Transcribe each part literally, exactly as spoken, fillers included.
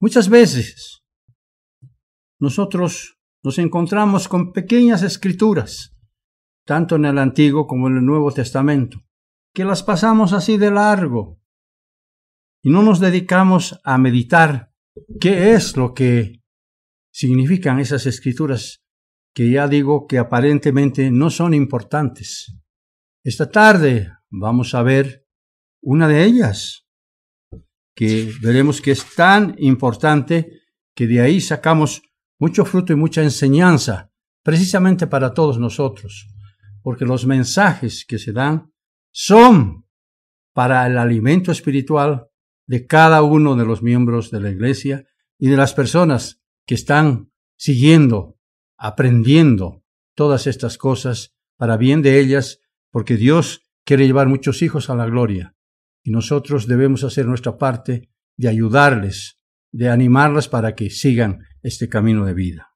Muchas veces nosotros nos encontramos con pequeñas escrituras, tanto en el Antiguo como en el Nuevo Testamento, que las pasamos así de largo y no nos dedicamos a meditar qué es lo que significan esas escrituras que ya digo que aparentemente no son importantes. Esta tarde vamos a ver una de ellas, que veremos que es tan importante que de ahí sacamos mucho fruto y mucha enseñanza, precisamente para todos nosotros, porque los mensajes que se dan son para el alimento espiritual de cada uno de los miembros de la iglesia y de las personas que están siguiendo, aprendiendo todas estas cosas para bien de ellas, porque Dios quiere llevar muchos hijos a la gloria y nosotros debemos hacer nuestra parte de ayudarles, de animarlas para que sigan este camino de vida.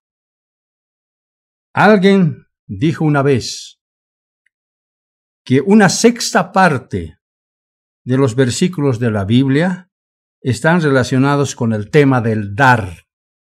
Alguien dijo una vez que una sexta parte de los versículos de la Biblia están relacionados con el tema del dar.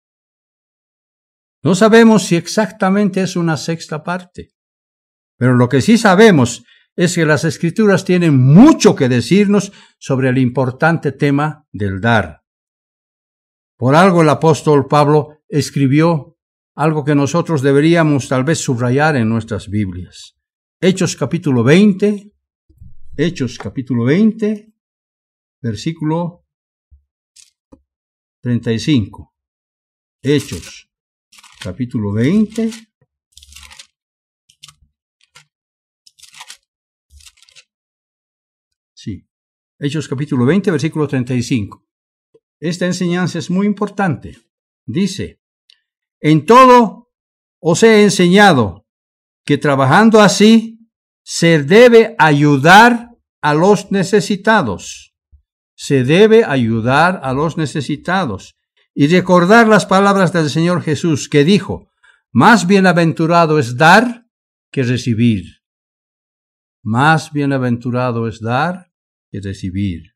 No sabemos si exactamente es una sexta parte, pero lo que sí sabemos es que las Escrituras tienen mucho que decirnos sobre el importante tema del dar. Por algo el apóstol Pablo escribió algo que nosotros deberíamos tal vez subrayar en nuestras Biblias. Hechos capítulo veinte, Hechos capítulo veinte, versículo treinta y cinco. Hechos capítulo veinte, sí, Hechos capítulo veinte, versículo treinta y cinco. Esta enseñanza es muy importante. Dice, en todo os he enseñado que trabajando así se debe ayudar a los necesitados. Se debe ayudar a los necesitados. Y recordar las palabras del Señor Jesús que dijo, más bienaventurado es dar que recibir. Más bienaventurado es dar que recibir.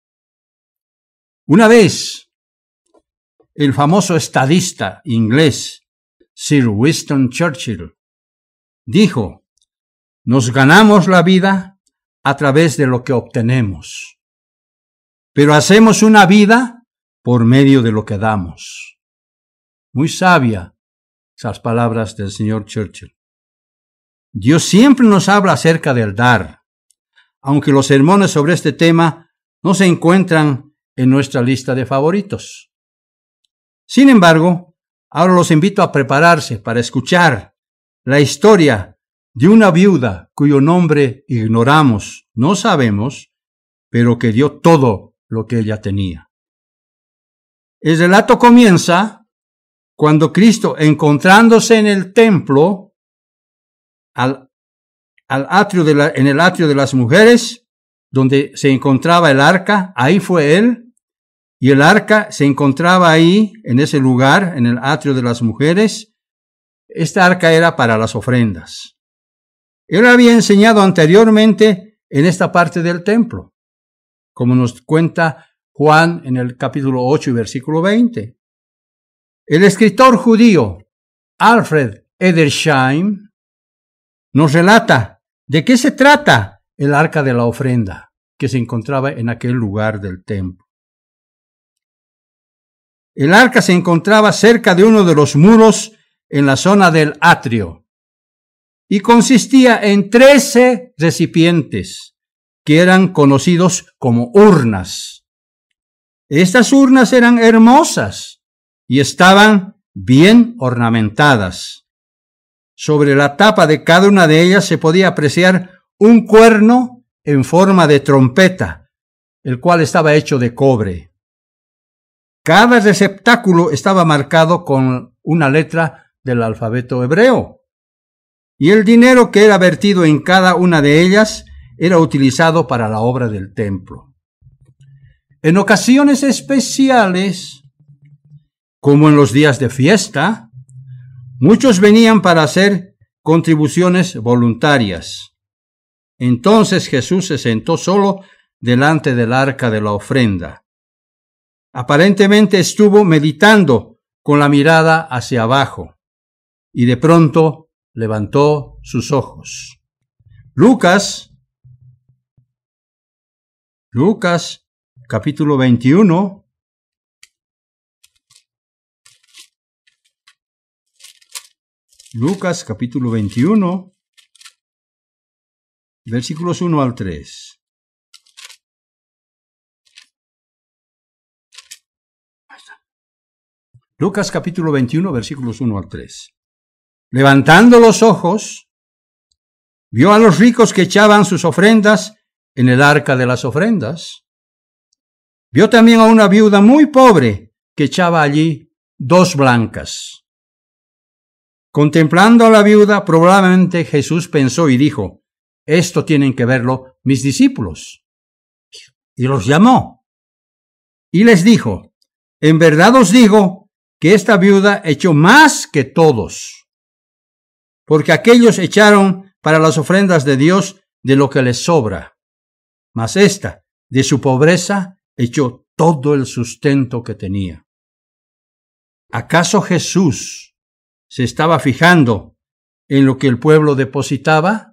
Una vez, el famoso estadista inglés Sir Winston Churchill dijo, nos ganamos la vida a través de lo que obtenemos, pero hacemos una vida por medio de lo que damos. Muy sabia esas palabras del señor Churchill. Dios siempre nos habla acerca del dar, aunque los sermones sobre este tema no se encuentran en nuestra lista de favoritos. Sin embargo, ahora los invito a prepararse para escuchar la historia de una viuda cuyo nombre ignoramos, no sabemos, pero que dio todo lo que ella tenía. El relato comienza cuando Cristo, encontrándose en el templo, al, al atrio de la, en el atrio de las mujeres, donde se encontraba el arca, ahí fue él, y el arca se encontraba ahí, en ese lugar, en el atrio de las mujeres. Esta arca era para las ofrendas. Él había enseñado anteriormente en esta parte del templo, como nos cuenta Juan en el capítulo ocho y versículo veinte. El escritor judío Alfred Edersheim nos relata de qué se trata el arca de la ofrenda que se encontraba en aquel lugar del templo. El arca se encontraba cerca de uno de los muros en la zona del atrio y consistía en trece recipientes que eran conocidos como urnas. Estas urnas eran hermosas y estaban bien ornamentadas. Sobre la tapa de cada una de ellas se podía apreciar un cuerno en forma de trompeta, el cual estaba hecho de cobre. Cada receptáculo estaba marcado con una letra del alfabeto hebreo, y el dinero que era vertido en cada una de ellas era utilizado para la obra del templo. En ocasiones especiales, como en los días de fiesta, muchos venían para hacer contribuciones voluntarias. Entonces Jesús se sentó solo delante del arca de la ofrenda. Aparentemente estuvo meditando con la mirada hacia abajo y de pronto levantó sus ojos. Lucas, Lucas capítulo veintiuno, Lucas capítulo veintiuno, versículos uno al tres. Lucas capítulo veintiuno, versículos uno al tres. Levantando los ojos, vio a los ricos que echaban sus ofrendas en el arca de las ofrendas. Vio también a una viuda muy pobre que echaba allí dos blancas. Contemplando a la viuda, probablemente Jesús pensó y dijo: esto tienen que verlo mis discípulos. Y los llamó. Y les dijo: en verdad os digo que esta viuda echó más que todos, porque aquellos echaron para las ofrendas de Dios de lo que les sobra, mas ésta, de su pobreza, echó todo el sustento que tenía. ¿Acaso Jesús se estaba fijando en lo que el pueblo depositaba?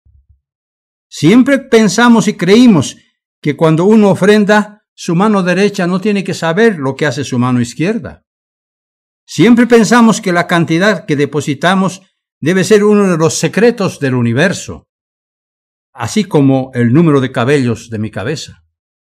Siempre pensamos y creímos que cuando uno ofrenda, su mano derecha no tiene que saber lo que hace su mano izquierda. Siempre pensamos que la cantidad que depositamos debe ser uno de los secretos del universo, así como el número de cabellos de mi cabeza.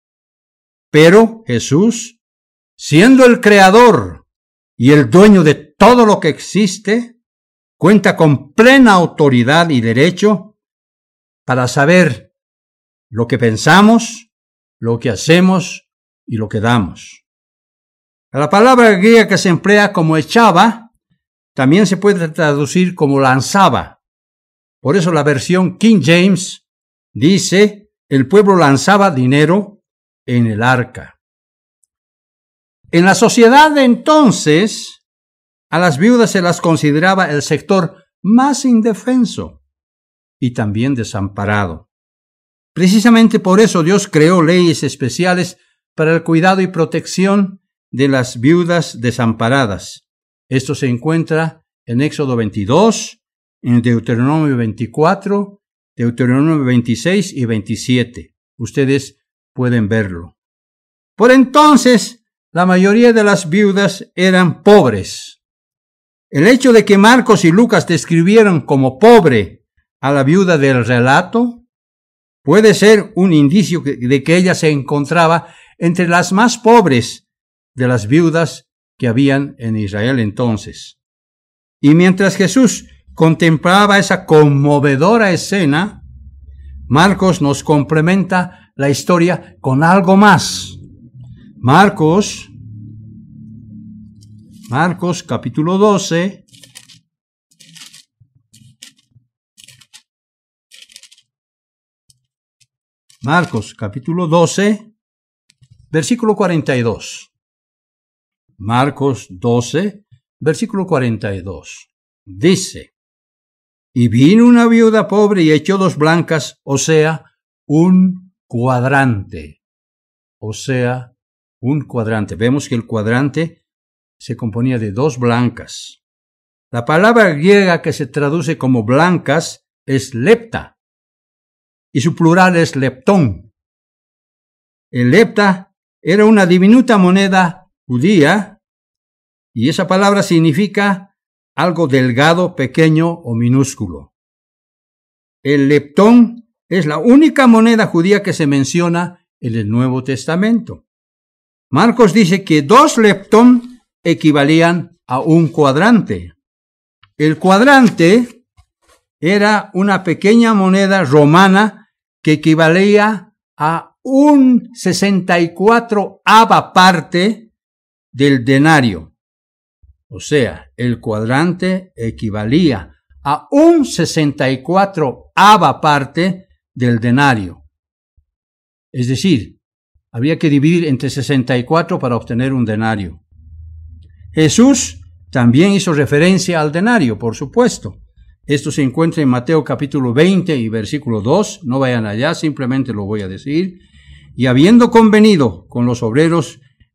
Pero Jesús, siendo el creador y el dueño de todo lo que existe, cuenta con plena autoridad y derecho para saber lo que pensamos, lo que hacemos y lo que damos. La palabra griega que se emplea como echaba también se puede traducir como lanzaba. Por eso la versión King James dice: el pueblo lanzaba dinero en el arca. En la sociedad de entonces, a las viudas se las consideraba el sector más indefenso y también desamparado. Precisamente por eso Dios creó leyes especiales para el cuidado y protección de las viudas desamparadas. Esto se encuentra en Éxodo veintidós, en Deuteronomio veinticuatro, Deuteronomio veintiséis y veintisiete. Ustedes pueden verlo. Por entonces, la mayoría de las viudas eran pobres. El hecho de que Marcos y Lucas describieran como pobre a la viuda del relato puede ser un indicio de que ella se encontraba entre las más pobres de las viudas que habían en Israel entonces. Y mientras Jesús contemplaba esa conmovedora escena, Marcos nos complementa la historia con algo más. Marcos, Marcos capítulo doce, Marcos capítulo doce, versículo cuarenta y dos. Marcos doce, versículo cuarenta y dos. Dice: y vino una viuda pobre y echó dos blancas, o sea, un cuadrante. O sea, un cuadrante. Vemos que el cuadrante se componía de dos blancas. La palabra griega que se traduce como blancas es lepta, y su plural es leptón. El lepta era una diminuta moneda judía, y esa palabra significa algo delgado, pequeño o minúsculo. El leptón es la única moneda judía que se menciona en el Nuevo Testamento. Marcos dice que dos leptón equivalían a un cuadrante. El cuadrante era una pequeña moneda romana que equivalía a un sesenta y cuatro ava parte del denario. O sea, el cuadrante equivalía a un sesenta y cuatro ava parte del denario. Es decir, había que dividir entre sesenta y cuatro para obtener un denario. Jesús también hizo referencia al denario, por supuesto. Esto se encuentra en Mateo capítulo veinte y versículo dos. No vayan allá, simplemente lo voy a decir. Y habiendo convenido con los obreros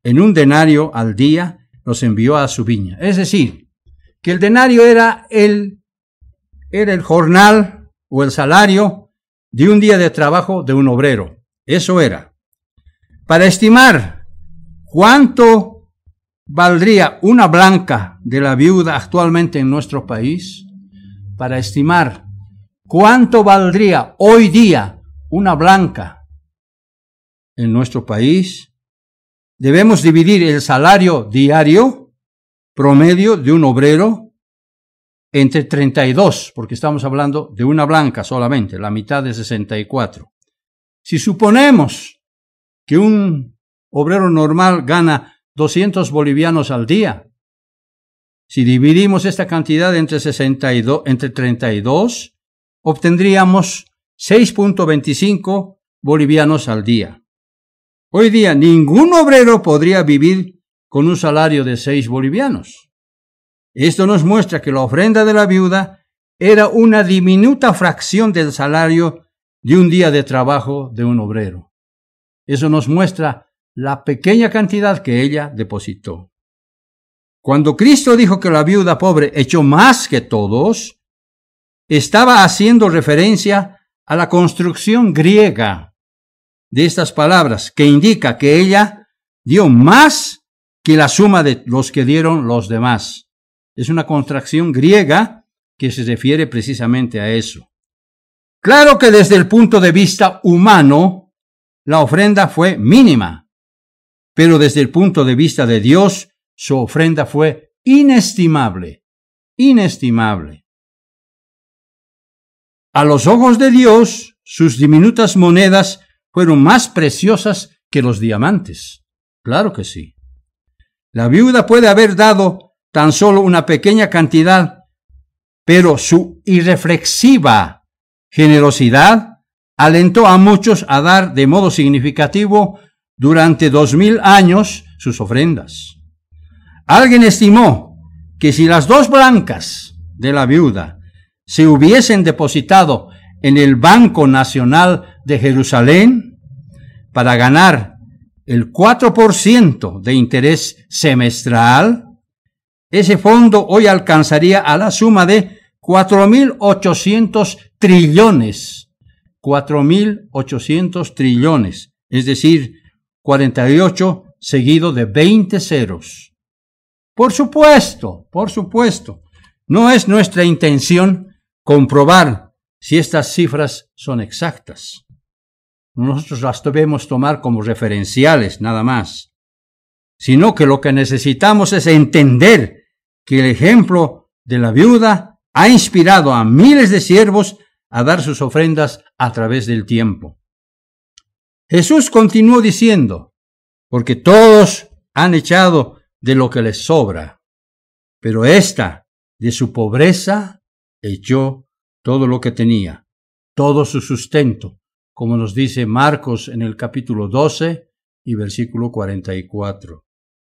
en un denario al día, los envió a su viña. Es decir, que el denario era el, era el jornal o el salario de un día de trabajo de un obrero. Eso era. Para estimar cuánto valdría una blanca de la viuda actualmente en nuestro país, para estimar cuánto valdría hoy día una blanca en nuestro país, debemos dividir el salario diario promedio de un obrero entre treinta y dos, porque estamos hablando de una blanca solamente, la mitad de sesenta y cuatro. Si suponemos que un obrero normal gana doscientos bolivianos al día, si dividimos esta cantidad entre, sesenta y dos, entre treinta y dos, obtendríamos seis punto veinticinco bolivianos al día. Hoy día ningún obrero podría vivir con un salario de seis bolivianos. Esto nos muestra que la ofrenda de la viuda era una diminuta fracción del salario de un día de trabajo de un obrero. Eso nos muestra la pequeña cantidad que ella depositó. Cuando Cristo dijo que la viuda pobre echó más que todos, estaba haciendo referencia a la construcción griega de estas palabras, que indica que ella dio más que la suma de los que dieron los demás. Es una contracción griega que se refiere precisamente a eso. Claro que desde el punto de vista humano, la ofrenda fue mínima, pero desde el punto de vista de Dios, su ofrenda fue inestimable, inestimable. A los ojos de Dios, sus diminutas monedas fueron más preciosas que los diamantes. Claro que sí. La viuda puede haber dado tan solo una pequeña cantidad, pero su irreflexiva generosidad alentó a muchos a dar de modo significativo durante dos mil años sus ofrendas. Alguien estimó que si las dos blancas de la viuda se hubiesen depositado en el Banco Nacional de Jerusalén para ganar el cuatro por ciento de interés semestral, ese fondo hoy alcanzaría a la suma de cuatro mil ochocientos trillones. cuatro mil ochocientos trillones, es decir, cuarenta y ocho seguido de veinte ceros. Por supuesto, por supuesto, no es nuestra intención comprobar si estas cifras son exactas. Nosotros las debemos tomar como referenciales, nada más. Sino que lo que necesitamos es entender que el ejemplo de la viuda ha inspirado a miles de siervos a dar sus ofrendas a través del tiempo. Jesús continuó diciendo, porque todos han echado de lo que les sobra, pero ésta, de su pobreza, echó todo lo que tenía, todo su sustento, como nos dice Marcos en el capítulo doce y versículo cuarenta y cuatro.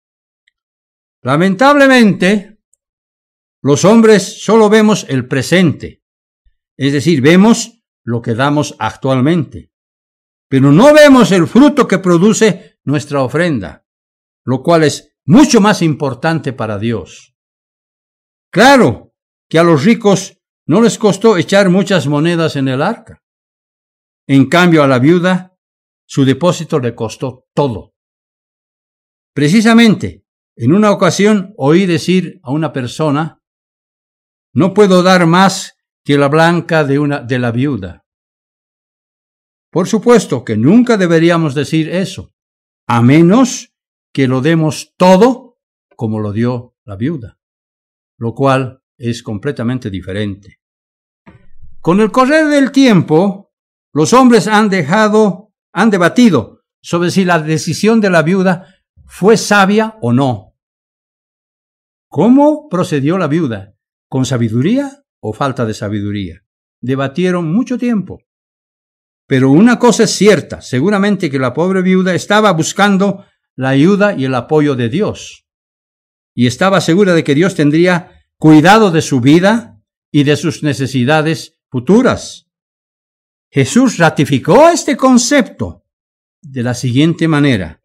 Lamentablemente, los hombres solo vemos el presente, es decir, vemos lo que damos actualmente, pero no vemos el fruto que produce nuestra ofrenda, lo cual es mucho más importante para Dios. Claro que a los ricos no les costó echar muchas monedas en el arca. En cambio, a la viuda, su depósito le costó todo. Precisamente, en una ocasión oí decir a una persona, no puedo dar más que la blanca de, una, de la viuda. Por supuesto que nunca deberíamos decir eso, a menos que lo demos todo como lo dio la viuda, lo cual es completamente diferente. Con el correr del tiempo, los hombres han dejado, han debatido sobre si la decisión de la viuda fue sabia o no. ¿Cómo procedió la viuda? ¿Con sabiduría o falta de sabiduría? Debatieron mucho tiempo. Pero una cosa es cierta, seguramente que la pobre viuda estaba buscando la ayuda y el apoyo de Dios. Y estaba segura de que Dios tendría cuidado de su vida y de sus necesidades futuras. Jesús ratificó este concepto de la siguiente manera.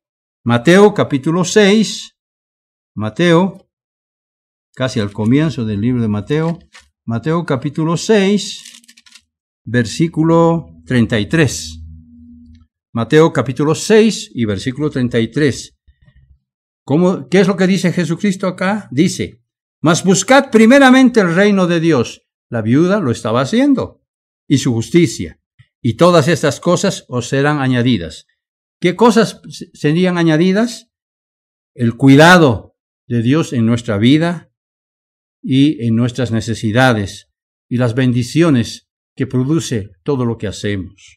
Mateo capítulo seis, Mateo, casi al comienzo del libro de Mateo, Mateo capítulo seis, versículo treinta y tres. Mateo capítulo seis y versículo treinta y tres. ¿Cómo, ¿Qué es lo que dice Jesucristo acá? Dice, mas buscad primeramente el reino de Dios. La viuda lo estaba haciendo, y su justicia, y todas estas cosas os serán añadidas. ¿Qué cosas serían añadidas? El cuidado de Dios en nuestra vida y en nuestras necesidades, y las bendiciones que produce todo lo que hacemos.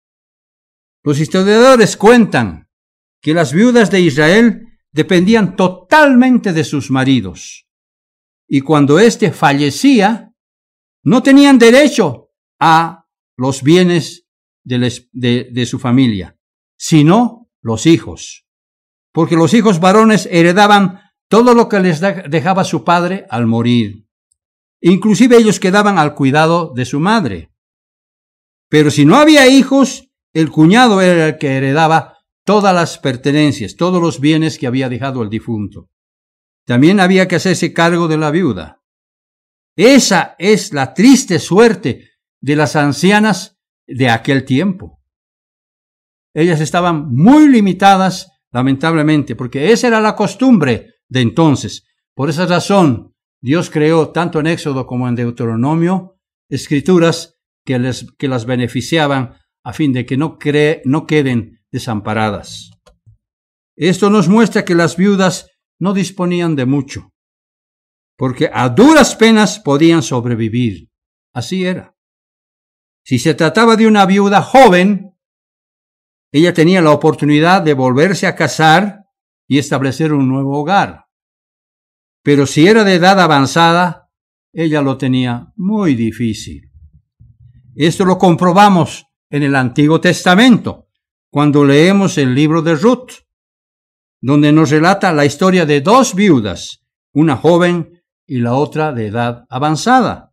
Los historiadores cuentan que las viudas de Israel dependían totalmente de sus maridos, y cuando éste fallecía, no tenían derecho a los bienes de, les, de, de su familia, sino los hijos, porque los hijos varones heredaban todo lo que les dejaba su padre al morir. Inclusive ellos quedaban al cuidado de su madre. Pero si no había hijos, el cuñado era el que heredaba todas las pertenencias, todos los bienes que había dejado el difunto. También había que hacerse cargo de la viuda. Esa es la triste suerte de las ancianas de aquel tiempo. Ellas estaban muy limitadas, lamentablemente, porque esa era la costumbre de entonces. Por esa razón, Dios creó, tanto en Éxodo como en Deuteronomio, escrituras que, les, que las beneficiaban a fin de que no, cre, no queden desamparadas. Esto nos muestra que las viudas no disponían de mucho, porque a duras penas podían sobrevivir. Así era. Si se trataba de una viuda joven, ella tenía la oportunidad de volverse a casar y establecer un nuevo hogar. Pero si era de edad avanzada, ella lo tenía muy difícil. Esto lo comprobamos en el Antiguo Testamento, cuando leemos el libro de Ruth, donde nos relata la historia de dos viudas, una joven y la otra de edad avanzada.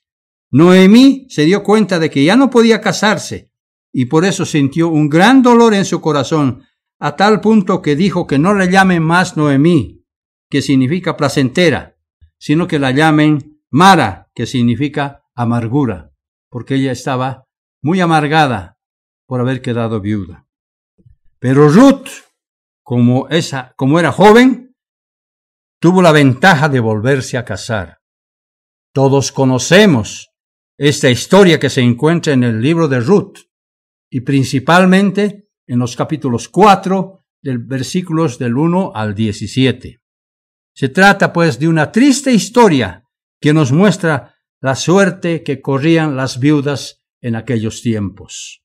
Noemí se dio cuenta de que ya no podía casarse, y por eso sintió un gran dolor en su corazón, a tal punto que dijo que no le llamen más Noemí, que significa placentera, sino que la llamen Mara, que significa amargura, porque ella estaba muy amargada por haber quedado viuda. Pero Ruth, como, esa, como era joven, tuvo la ventaja de volverse a casar. Todos conocemos esta historia que se encuentra en el libro de Ruth, y principalmente en los capítulos cuatro, del versículos del uno al diecisiete. Se trata pues de una triste historia que nos muestra la suerte que corrían las viudas en aquellos tiempos.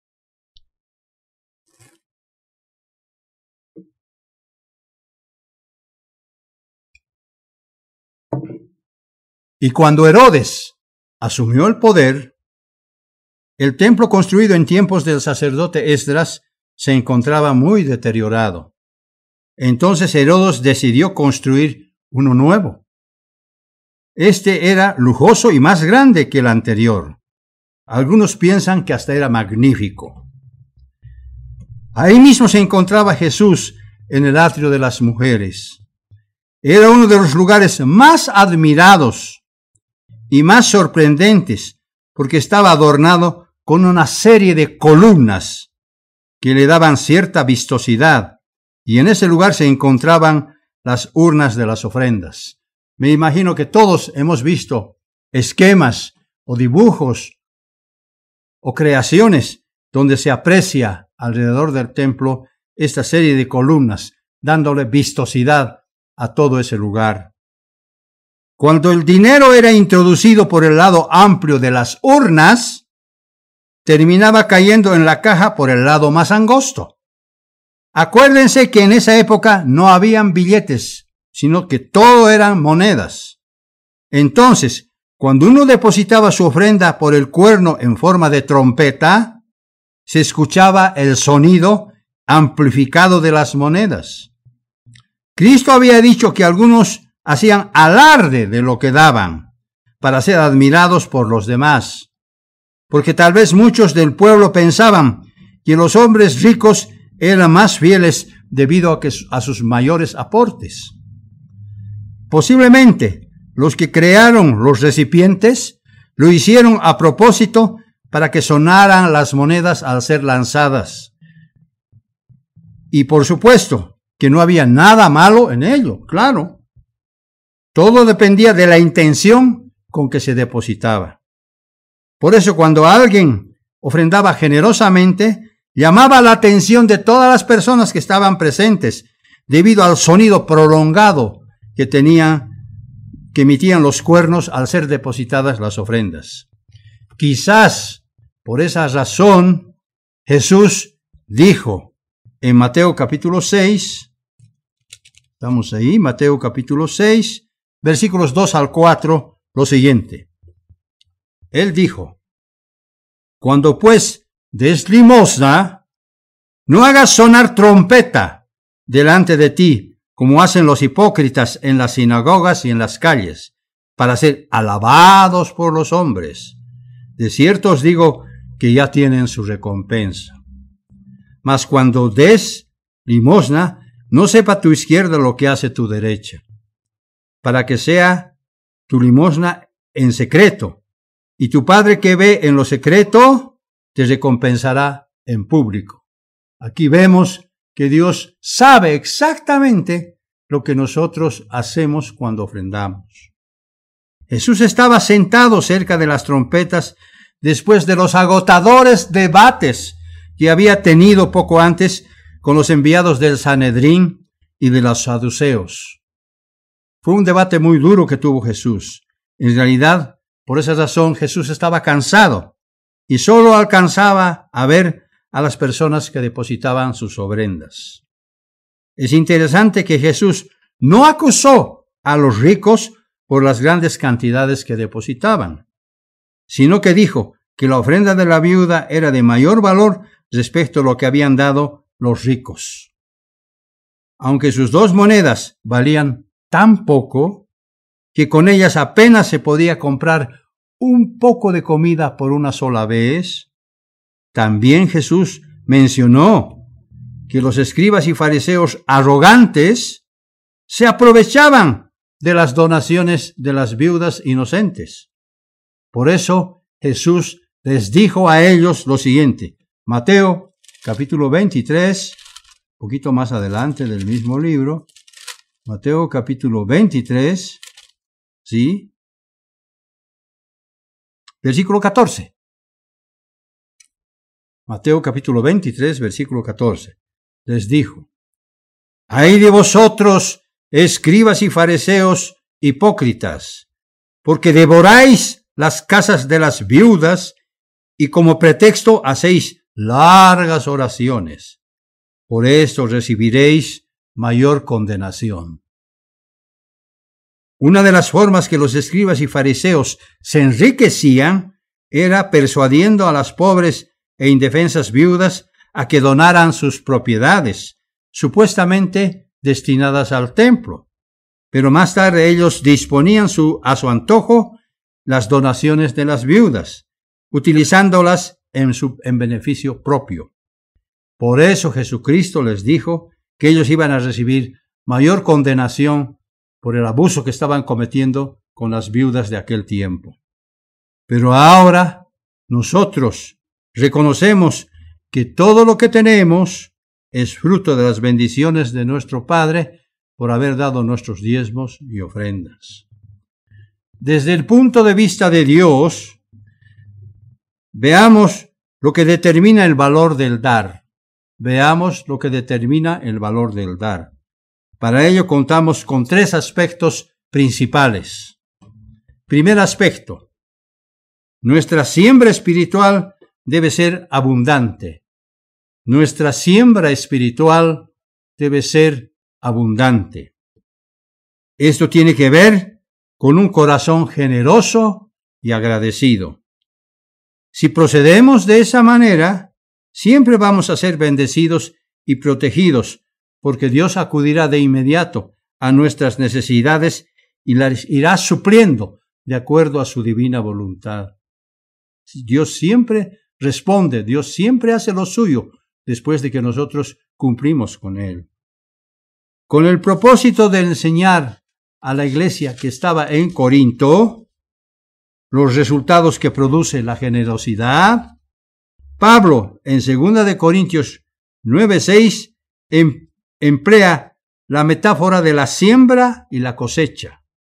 Y cuando Herodes asumió el poder, el templo construido en tiempos del sacerdote Esdras se encontraba muy deteriorado. Entonces Herodes decidió construir uno nuevo. Este era lujoso y más grande que el anterior. Algunos piensan que hasta era magnífico. Ahí mismo se encontraba Jesús en el atrio de las mujeres. Era uno de los lugares más admirados y más sorprendentes, porque estaba adornado con una serie de columnas que le daban cierta vistosidad, y en ese lugar se encontraban las urnas de las ofrendas. Me imagino que todos hemos visto esquemas o dibujos o creaciones donde se aprecia alrededor del templo esta serie de columnas, dándole vistosidad a todo ese lugar. Cuando el dinero era introducido por el lado amplio de las urnas, terminaba cayendo en la caja por el lado más angosto. Acuérdense que en esa época no habían billetes, sino que todo eran monedas. Entonces, cuando uno depositaba su ofrenda por el cuerno en forma de trompeta, se escuchaba el sonido amplificado de las monedas. Cristo había dicho que algunos hacían alarde de lo que daban para ser admirados por los demás, porque tal vez muchos del pueblo pensaban que los hombres ricos eran más fieles debido a, que, a sus mayores aportes. Posiblemente los que crearon los recipientes lo hicieron a propósito para que sonaran las monedas al ser lanzadas. Y por supuesto que no había nada malo en ello, claro. Todo dependía de la intención con que se depositaba. Por eso cuando alguien ofrendaba generosamente, llamaba la atención de todas las personas que estaban presentes, debido al sonido prolongado que tenían, que emitían los cuernos al ser depositadas las ofrendas. Quizás por esa razón Jesús dijo en Mateo capítulo seis, estamos ahí, Mateo capítulo seis, versículos dos al cuatro, lo siguiente. Él dijo: cuando pues des limosna, no hagas sonar trompeta delante de ti, como hacen los hipócritas en las sinagogas y en las calles, para ser alabados por los hombres. De cierto os digo que ya tienen su recompensa. Mas cuando des limosna, no sepa tu izquierda lo que hace tu derecha, para que sea tu limosna en secreto, y tu Padre que ve en lo secreto te recompensará en público. Aquí vemos que Dios sabe exactamente lo que nosotros hacemos cuando ofrendamos. Jesús estaba sentado cerca de las trompetas después de los agotadores debates que había tenido poco antes con los enviados del Sanedrín y de los saduceos. Fue un debate muy duro que tuvo Jesús. En realidad, por esa razón, Jesús estaba cansado y solo alcanzaba a ver a las personas que depositaban sus ofrendas. Es interesante que Jesús no acusó a los ricos por las grandes cantidades que depositaban, sino que dijo que la ofrenda de la viuda era de mayor valor respecto a lo que habían dado los ricos. Aunque sus dos monedas valían tan poco que con ellas apenas se podía comprar un poco de comida por una sola vez, también Jesús mencionó que los escribas y fariseos arrogantes se aprovechaban de las donaciones de las viudas inocentes. Por eso Jesús les dijo a ellos lo siguiente. Mateo capítulo veintitrés, un poquito más adelante del mismo libro, Mateo capítulo veintitrés, ¿sí? Versículo catorce. Mateo capítulo veintitrés, versículo catorce. Les dijo: ¡ay de vosotros, escribas y fariseos hipócritas! Porque devoráis las casas de las viudas y como pretexto hacéis largas oraciones. Por esto recibiréis mayor condenación. Una de las formas que los escribas y fariseos se enriquecían era persuadiendo a las pobres e indefensas viudas a que donaran sus propiedades, supuestamente destinadas al templo. Pero más tarde ellos disponían su, a su antojo las donaciones de las viudas, utilizándolas en, su, en beneficio propio. Por eso Jesucristo les dijo que ellos iban a recibir mayor condenación por el abuso que estaban cometiendo con las viudas de aquel tiempo. Pero ahora nosotros reconocemos que todo lo que tenemos es fruto de las bendiciones de nuestro Padre por haber dado nuestros diezmos y ofrendas. Desde el punto de vista de Dios, veamos lo que determina el valor del dar. Veamos lo que determina el valor del dar. Para ello contamos con tres aspectos principales. Primer aspecto: nuestra siembra espiritual debe ser abundante. Nuestra siembra espiritual debe ser abundante. Esto tiene que ver con un corazón generoso y agradecido. Si procedemos de esa manera, siempre vamos a ser bendecidos y protegidos, porque Dios acudirá de inmediato a nuestras necesidades y las irá supliendo de acuerdo a su divina voluntad. Dios siempre responde, Dios siempre hace lo suyo después de que nosotros cumplimos con Él. con el propósito de enseñar a la iglesia que estaba en Corinto los resultados que produce la generosidad, Pablo, en segunda de Corintios nueve seis, em, emplea la metáfora de la siembra y la cosecha.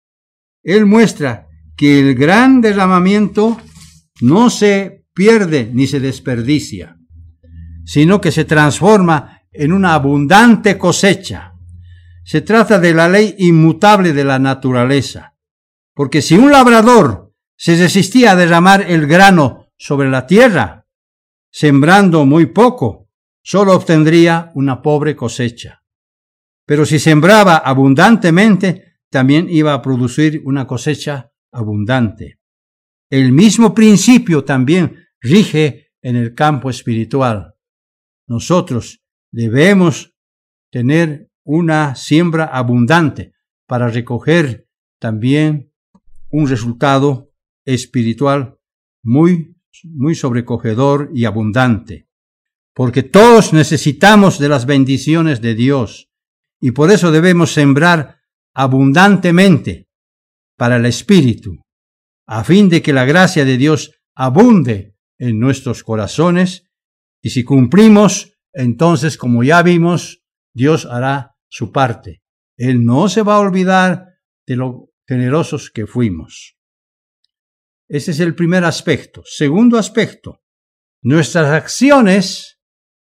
Él muestra que el gran derramamiento no se pierde ni se desperdicia, sino que se transforma en una abundante cosecha. Se trata de la ley inmutable de la naturaleza, porque si un labrador se resistía a derramar el grano sobre la tierra, sembrando muy poco, solo obtendría una pobre cosecha. Pero si sembraba abundantemente, también iba a producir una cosecha abundante. El mismo principio también rige en el campo espiritual. Nosotros debemos tener una siembra abundante para recoger también un resultado espiritual muy, muy sobrecogedor y abundante. Porque todos necesitamos de las bendiciones de Dios y por eso debemos sembrar abundantemente para el espíritu, a fin de que la gracia de Dios abunde en nuestros corazones, y si cumplimos, entonces, como ya vimos, Dios hará su parte. Él no se va a olvidar de lo generosos que fuimos. Ese es el primer aspecto. Segundo aspecto, nuestras acciones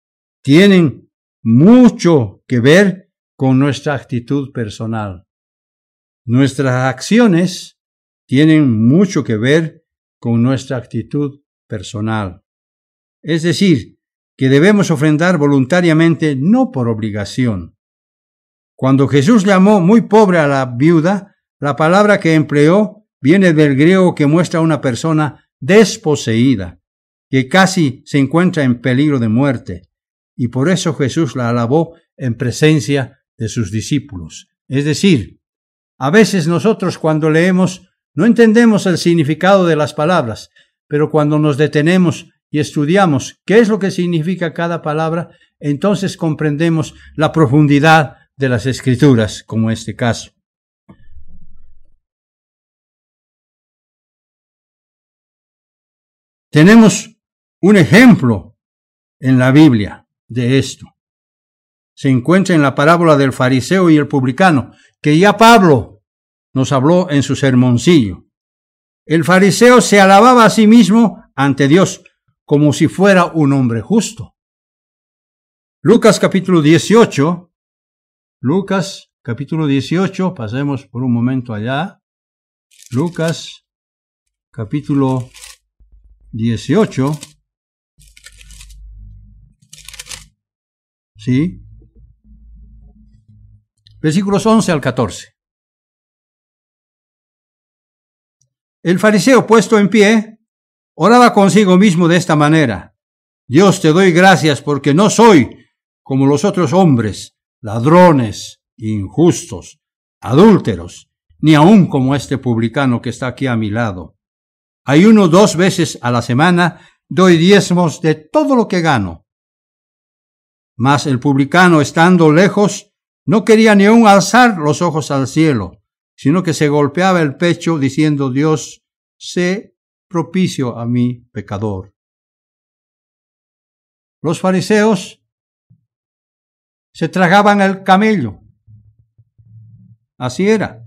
tienen mucho que ver con nuestra actitud personal. Nuestras acciones tienen mucho que ver con nuestra actitud personal. Es decir, que debemos ofrendar voluntariamente, no por obligación. Cuando Jesús llamó muy pobre a la viuda, la palabra que empleó viene del griego que muestra a una persona desposeída, que casi se encuentra en peligro de muerte, y por eso Jesús la alabó en presencia de sus discípulos. Es decir, a veces nosotros cuando leemos no entendemos el significado de las palabras, pero cuando nos detenemos y estudiamos qué es lo que significa cada palabra, entonces comprendemos la profundidad de las Escrituras, como este caso. Tenemos un ejemplo en la Biblia de esto. Se encuentra en la parábola del fariseo y el publicano, que ya Pablo nos habló en su sermoncillo. El fariseo se alababa a sí mismo ante Dios como si fuera un hombre justo. Lucas capítulo dieciocho, Lucas capítulo dieciocho, pasemos por un momento allá. Lucas capítulo dieciocho, ¿sí? Versículos once al catorce. El fariseo, puesto en pie, oraba consigo mismo de esta manera: Dios, te doy gracias porque no soy como los otros hombres, ladrones, injustos, adúlteros, ni aun como este publicano que está aquí a mi lado. Ayuno dos veces a la semana, doy diezmos de todo lo que gano. Mas el publicano, estando lejos, no quería ni aun alzar los ojos al cielo, sino que se golpeaba el pecho diciendo: Dios, sé propicio a mí, pecador. Los fariseos se tragaban el camello. Así era.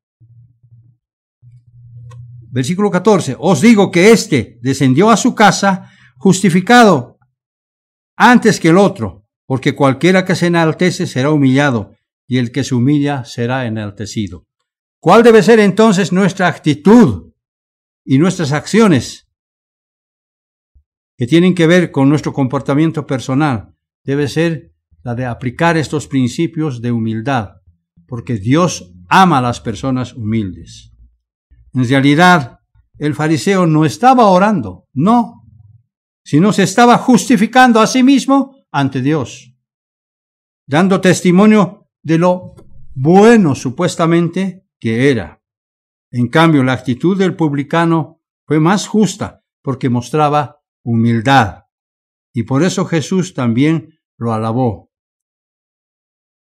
Versículo catorce. Os digo que éste descendió a su casa justificado antes que el otro, porque cualquiera que se enaltece será humillado, y el que se humilla será enaltecido. ¿Cuál debe ser entonces nuestra actitud y nuestras acciones que tienen que ver con nuestro comportamiento personal? Debe ser la de aplicar estos principios de humildad, porque Dios ama a las personas humildes. En realidad, el fariseo no estaba orando, no, sino se estaba justificando a sí mismo ante Dios, dando testimonio de lo bueno supuestamente que era. En cambio, la actitud del publicano fue más justa porque mostraba humildad, y por eso Jesús también lo alabó.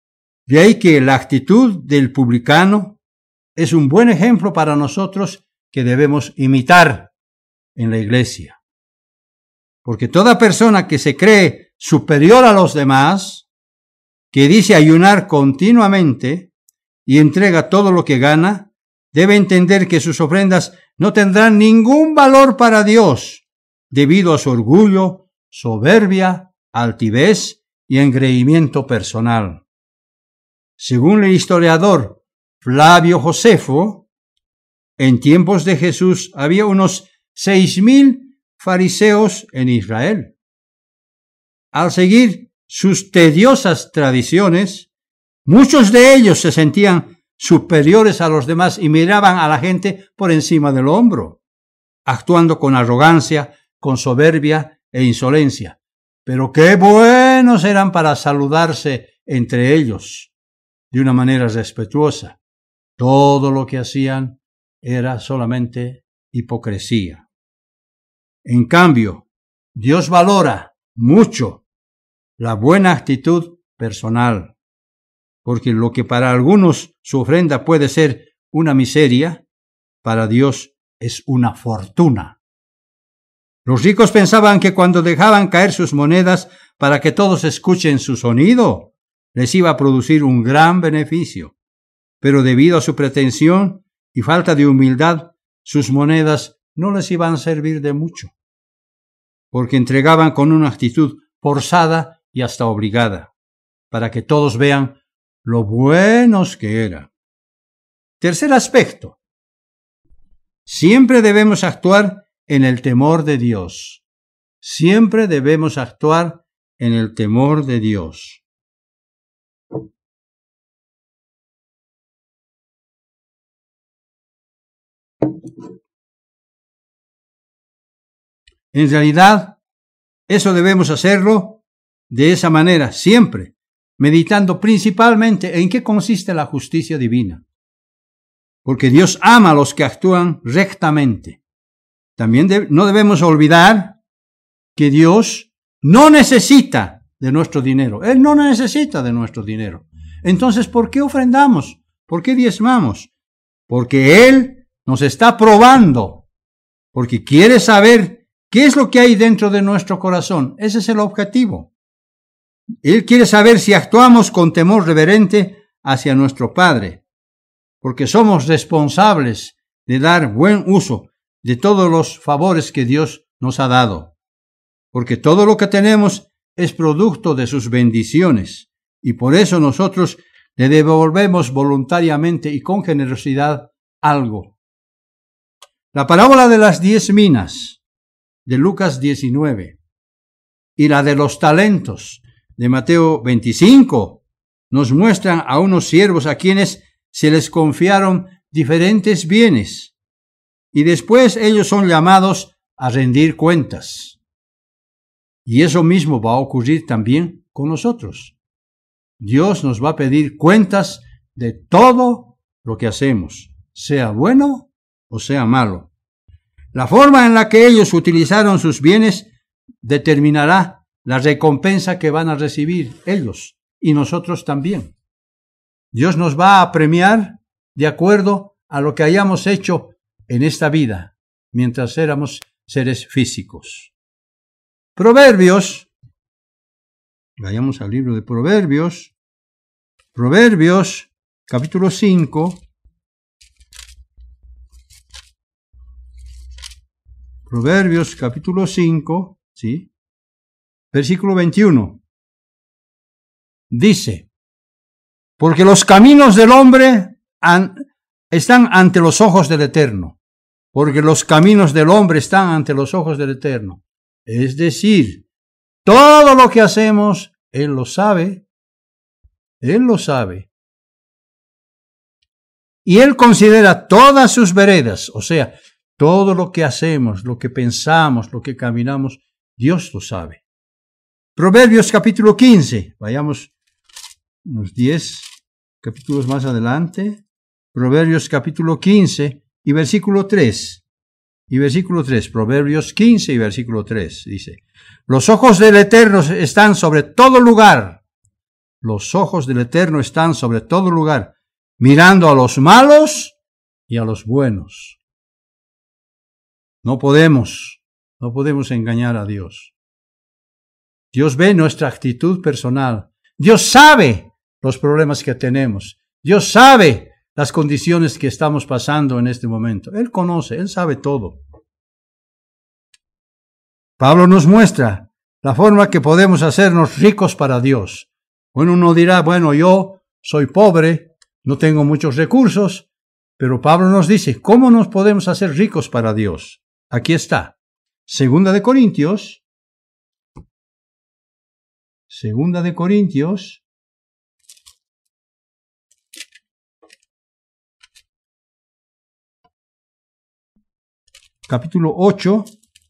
De ahí que la actitud del publicano es un buen ejemplo para nosotros que debemos imitar en la iglesia. Porque toda persona que se cree superior a los demás, que dice ayunar continuamente y entrega todo lo que gana, debe entender que sus ofrendas no tendrán ningún valor para Dios debido a su orgullo, soberbia, altivez y engreimiento personal. Según el historiador Flavio Josefo, en tiempos de Jesús había unos seis mil fariseos en Israel. Al seguir sus tediosas tradiciones, muchos de ellos se sentían superiores a los demás y miraban a la gente por encima del hombro, actuando con arrogancia, con soberbia e insolencia. Pero qué buenos eran para saludarse entre ellos de una manera respetuosa. Todo lo que hacían era solamente hipocresía. En cambio, Dios valora mucho la buena actitud personal, porque lo que para algunos su ofrenda puede ser una miseria, para Dios es una fortuna. Los ricos pensaban que cuando dejaban caer sus monedas para que todos escuchen su sonido, les iba a producir un gran beneficio. Pero debido a su pretensión y falta de humildad, sus monedas no les iban a servir de mucho, porque entregaban con una actitud forzada y hasta obligada, para que todos vean lo buenos que eran. Tercer aspecto. Siempre debemos actuar en el temor de Dios. Siempre debemos actuar en el temor de Dios. En realidad, eso debemos hacerlo de esa manera, siempre, meditando principalmente en qué consiste la justicia divina. Porque Dios ama a los que actúan rectamente. También de, no debemos olvidar que Dios no necesita de nuestro dinero. Él no necesita de nuestro dinero. Entonces, ¿por qué ofrendamos? ¿Por qué diezmamos? Porque Él nos está probando, porque quiere saber qué es lo que hay dentro de nuestro corazón. Ese es el objetivo. Él quiere saber si actuamos con temor reverente hacia nuestro Padre, porque somos responsables de dar buen uso de todos los favores que Dios nos ha dado, porque todo lo que tenemos es producto de sus bendiciones, y por eso nosotros le devolvemos voluntariamente y con generosidad algo. La parábola de las diez minas de Lucas diecinueve y la de los talentos de Mateo veinticinco nos muestran a unos siervos a quienes se les confiaron diferentes bienes y después ellos son llamados a rendir cuentas. Y eso mismo va a ocurrir también con nosotros. Dios nos va a pedir cuentas de todo lo que hacemos, sea bueno o sea malo. La forma en la que ellos utilizaron sus bienes determinará la recompensa que van a recibir ellos y nosotros también. Dios nos va a premiar de acuerdo a lo que hayamos hecho en esta vida, mientras éramos seres físicos. Proverbios, vayamos al libro de Proverbios, Proverbios capítulo cinco, Proverbios capítulo cinco, ¿sí? Versículo veintiuno. Dice, porque los caminos del hombre han, están ante los ojos del Eterno, porque los caminos del hombre están ante los ojos del Eterno. Es decir, todo lo que hacemos, Él lo sabe, Él lo sabe. Y Él considera todas sus veredas, o sea, todo lo que hacemos, lo que pensamos, lo que caminamos, Dios lo sabe. Proverbios capítulo quince, vayamos unos diez capítulos más adelante. Proverbios capítulo quince y versículo tres. Y versículo tres, Proverbios quince y versículo tres, dice, los ojos del Eterno están sobre todo lugar, los ojos del Eterno están sobre todo lugar, mirando a los malos y a los buenos. No podemos, no podemos engañar a Dios. Dios ve nuestra actitud personal. Dios sabe los problemas que tenemos. Dios sabe las condiciones que estamos pasando en este momento. Él conoce, Él sabe todo. Pablo nos muestra la forma que podemos hacernos ricos para Dios. Bueno, uno dirá, bueno, yo soy pobre, no tengo muchos recursos, pero Pablo nos dice, ¿cómo nos podemos hacer ricos para Dios? Aquí está. Segunda de Corintios. Segunda de Corintios. Capítulo ocho.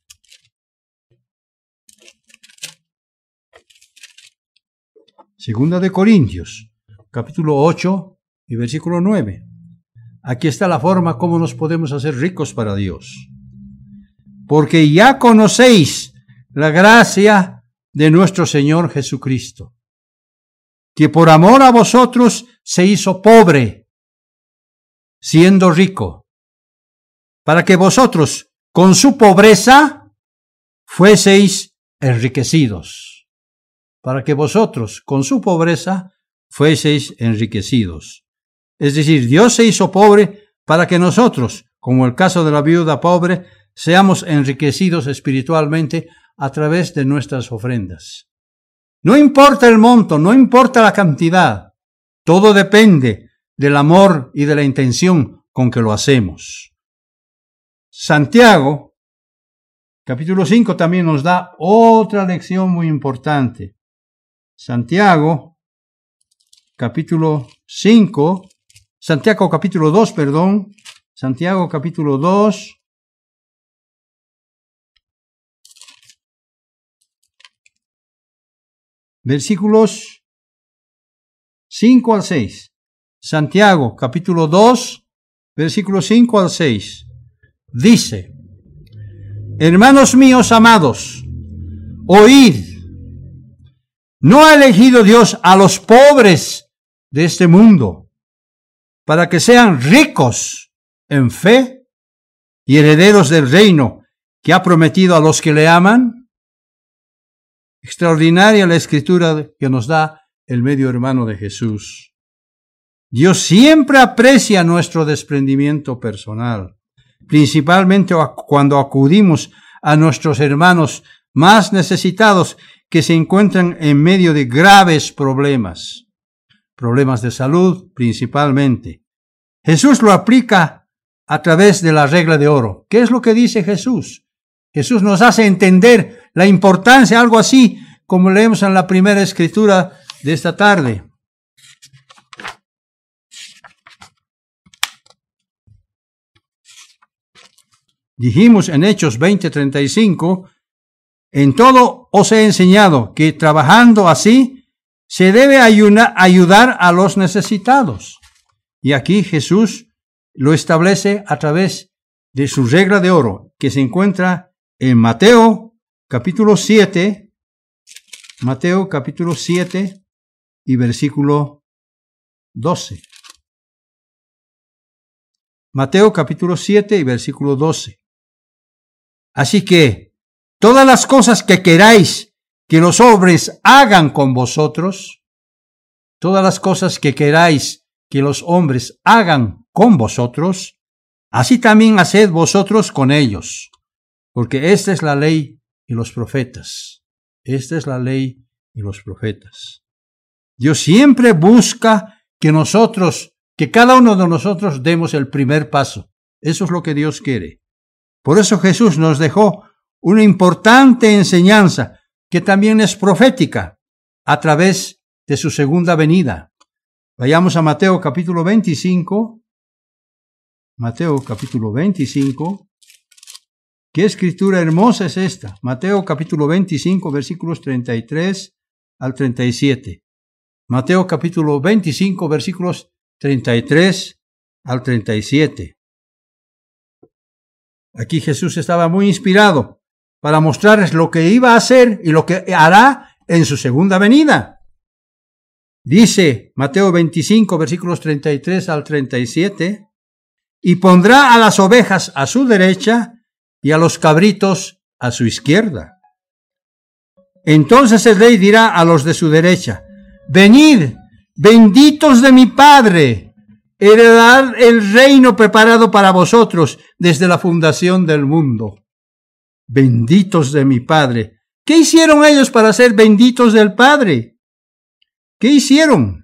Segunda de Corintios, capítulo ocho y versículo nueve. Aquí está la forma como nos podemos hacer ricos para Dios. Porque ya conocéis la gracia de nuestro Señor Jesucristo, que por amor a vosotros se hizo pobre, siendo rico, para que vosotros con su pobreza fueseis enriquecidos. Para que vosotros con su pobreza fueseis enriquecidos. Es decir, Dios se hizo pobre para que nosotros, como el caso de la viuda pobre, seamos enriquecidos espiritualmente a través de nuestras ofrendas. No importa el monto, no importa la cantidad, todo depende del amor y de la intención con que lo hacemos. Santiago, capítulo cinco, también nos da otra lección muy importante. Santiago, capítulo cinco, Santiago capítulo dos, perdón, Santiago capítulo dos, versículos cinco al seis. Santiago capítulo dos, versículos cinco al seis. Dice: hermanos míos amados, oíd. ¿No ha elegido Dios a los pobres de este mundo para que sean ricos en fe y herederos del reino que ha prometido a los que le aman? Extraordinaria la escritura que nos da el medio hermano de Jesús. Dios siempre aprecia nuestro desprendimiento personal, principalmente cuando acudimos a nuestros hermanos más necesitados que se encuentran en medio de graves problemas, problemas de salud principalmente. Jesús lo aplica a través de la regla de oro. ¿Qué es lo que dice Jesús? Jesús nos hace entender la importancia, algo así como leemos en la primera escritura de esta tarde. Dijimos en Hechos veinte treinta y cinco, en todo os he enseñado que trabajando así se debe ayuna, ayudar a los necesitados. Y aquí Jesús lo establece a través de su regla de oro, que se encuentra en Mateo capítulo siete, Mateo capítulo siete y versículo doce. Mateo capítulo siete y versículo doce. Así que todas las cosas que queráis que los hombres hagan con vosotros, todas las cosas que queráis que los hombres hagan con vosotros, así también haced vosotros con ellos, porque esta es la ley y los profetas. Esta es la ley y los profetas. Dios siempre busca que nosotros, que cada uno de nosotros demos el primer paso. Eso es lo que Dios quiere. Por eso Jesús nos dejó una importante enseñanza que también es profética a través de su segunda venida. Vayamos a Mateo capítulo veinticinco. Mateo capítulo veinticinco. ¿Qué escritura hermosa es esta? Mateo capítulo veinticinco, versículos treinta y tres al treinta y siete. Mateo capítulo veinticinco, versículos treinta y tres al treinta y siete. Aquí Jesús estaba muy inspirado para mostrarles lo que iba a hacer y lo que hará en su segunda venida. Dice Mateo veinticinco, versículos treinta y tres al treinta y siete, y pondrá a las ovejas a su derecha y a los cabritos a su izquierda. Entonces el rey dirá a los de su derecha: venid, benditos de mi Padre, heredad el reino preparado para vosotros desde la fundación del mundo. Benditos de mi Padre. ¿Qué hicieron ellos para ser benditos del Padre? ¿Qué hicieron?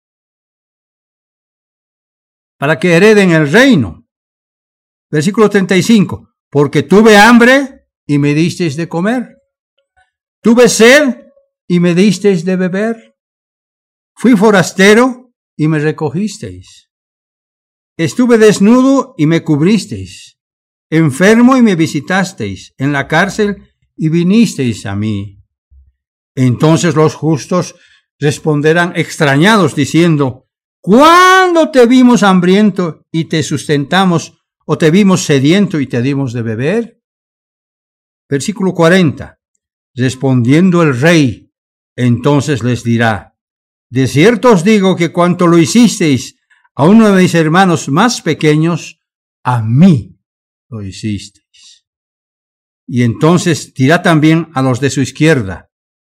Para que hereden el reino. Versículo treinta y cinco. Porque tuve hambre y me disteis de comer. Tuve sed y me disteis de beber. Fui forastero y me recogisteis. Estuve desnudo y me cubristeis. Enfermo y me visitasteis. En la cárcel y vinisteis a mí. Entonces los justos responderán extrañados diciendo: ¿cuándo te vimos hambriento y te sustentamos, o te vimos sediento y te dimos de beber? Versículo cuarenta. Respondiendo el rey, entonces les dirá: de cierto os digo que cuanto lo hicisteis a uno de mis hermanos más pequeños, a mí lo hicisteis. Y entonces dirá también a los de su izquierda,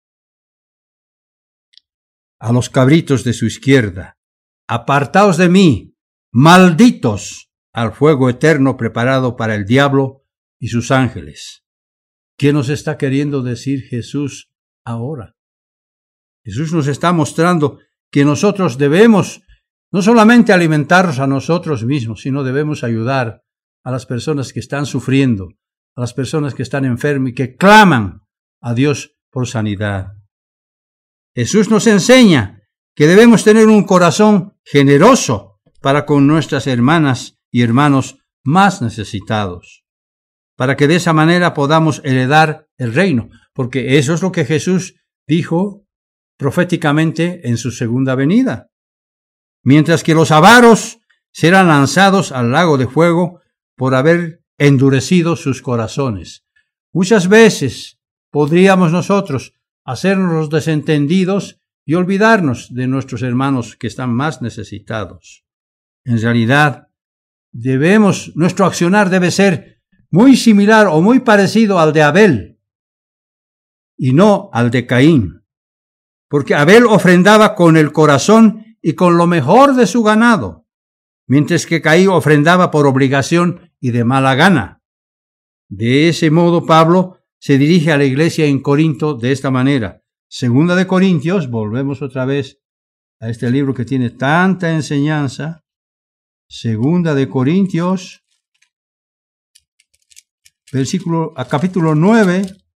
a los cabritos de su izquierda: apartaos de mí, malditos, al fuego eterno preparado para el diablo y sus ángeles. ¿Qué nos está queriendo decir Jesús ahora? Jesús nos está mostrando que nosotros debemos no solamente alimentarnos a nosotros mismos, sino debemos ayudar a las personas que están sufriendo, a las personas que están enfermas y que claman a Dios por sanidad. Jesús nos enseña que debemos tener un corazón generoso para con nuestras hermanas y hermanos más necesitados, para que de esa manera podamos heredar el reino, porque eso es lo que Jesús dijo proféticamente en su segunda venida. Mientras que los avaros serán lanzados al lago de fuego por haber endurecido sus corazones. Muchas veces podríamos nosotros hacernos los desentendidos y olvidarnos de nuestros hermanos que están más necesitados. En realidad, debemos, nuestro accionar debe ser muy similar o muy parecido al de Abel y no al de Caín, porque Abel ofrendaba con el corazón y con lo mejor de su ganado, mientras que Caín ofrendaba por obligación y de mala gana. De ese modo, Pablo se dirige a la iglesia en Corinto de esta manera. Segunda de Corintios, volvemos otra vez a este libro que tiene tanta enseñanza. Segunda de Corintios, versículo, a capítulo nueve,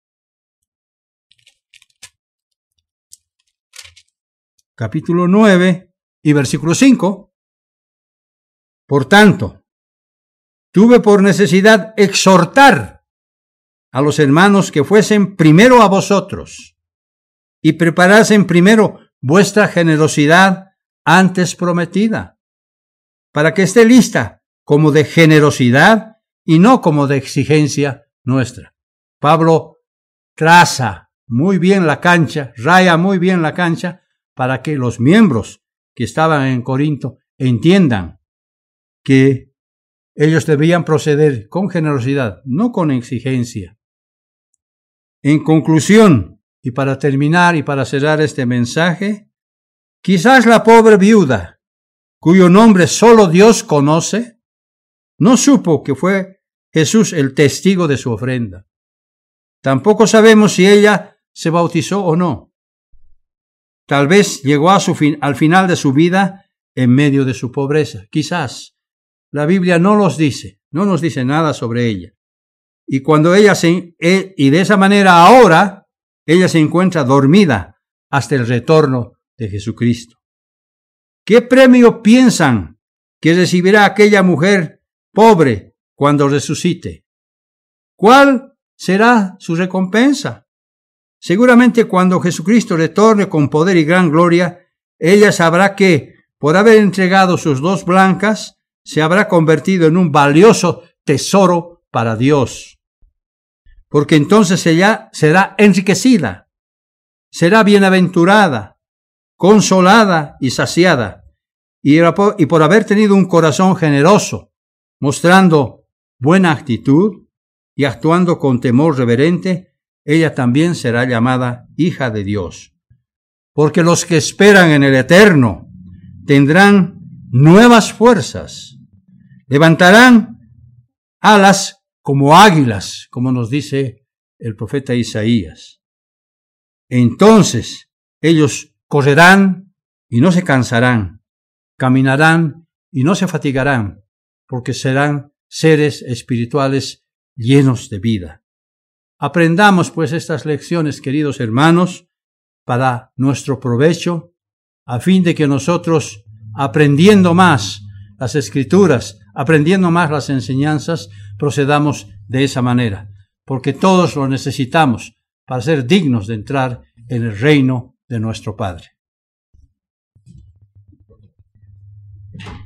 capítulo nueve y versículo cinco. Por tanto, tuve por necesidad exhortar a los hermanos que fuesen primero a vosotros y preparasen primero vuestra generosidad antes prometida, para que esté lista como de generosidad y no como de exigencia nuestra. Pablo traza muy bien la cancha, raya muy bien la cancha, para que los miembros que estaban en Corinto entiendan que ellos debían proceder con generosidad, no con exigencia. En conclusión, y para terminar y para cerrar este mensaje, quizás la pobre viuda, cuyo nombre solo Dios conoce, no supo que fue Jesús el testigo de su ofrenda. Tampoco sabemos si ella se bautizó o no. Tal vez llegó a su fin, al final de su vida en medio de su pobreza. Quizás. La Biblia no nos dice, no nos dice nada sobre ella. Y cuando ella se, y de esa manera ahora, ella se encuentra dormida hasta el retorno de Jesucristo. ¿Qué premio piensan que recibirá aquella mujer pobre cuando resucite? ¿Cuál será su recompensa? Seguramente cuando Jesucristo retorne con poder y gran gloria, ella sabrá que, por haber entregado sus dos blancas, se habrá convertido en un valioso tesoro para Dios. Porque entonces ella será enriquecida, será bienaventurada, consolada y saciada, y por haber tenido un corazón generoso, mostrando buena actitud y actuando con temor reverente, ella también será llamada hija de Dios. Porque los que esperan en el Eterno tendrán nuevas fuerzas, levantarán alas como águilas, como nos dice el profeta Isaías. Entonces ellos correrán y no se cansarán, caminarán y no se fatigarán, porque serán seres espirituales llenos de vida. Aprendamos pues estas lecciones, queridos hermanos, para nuestro provecho, a fin de que nosotros, aprendiendo más las Escrituras, aprendiendo más las enseñanzas, procedamos de esa manera, porque todos lo necesitamos para ser dignos de entrar en el reino de nuestro Padre.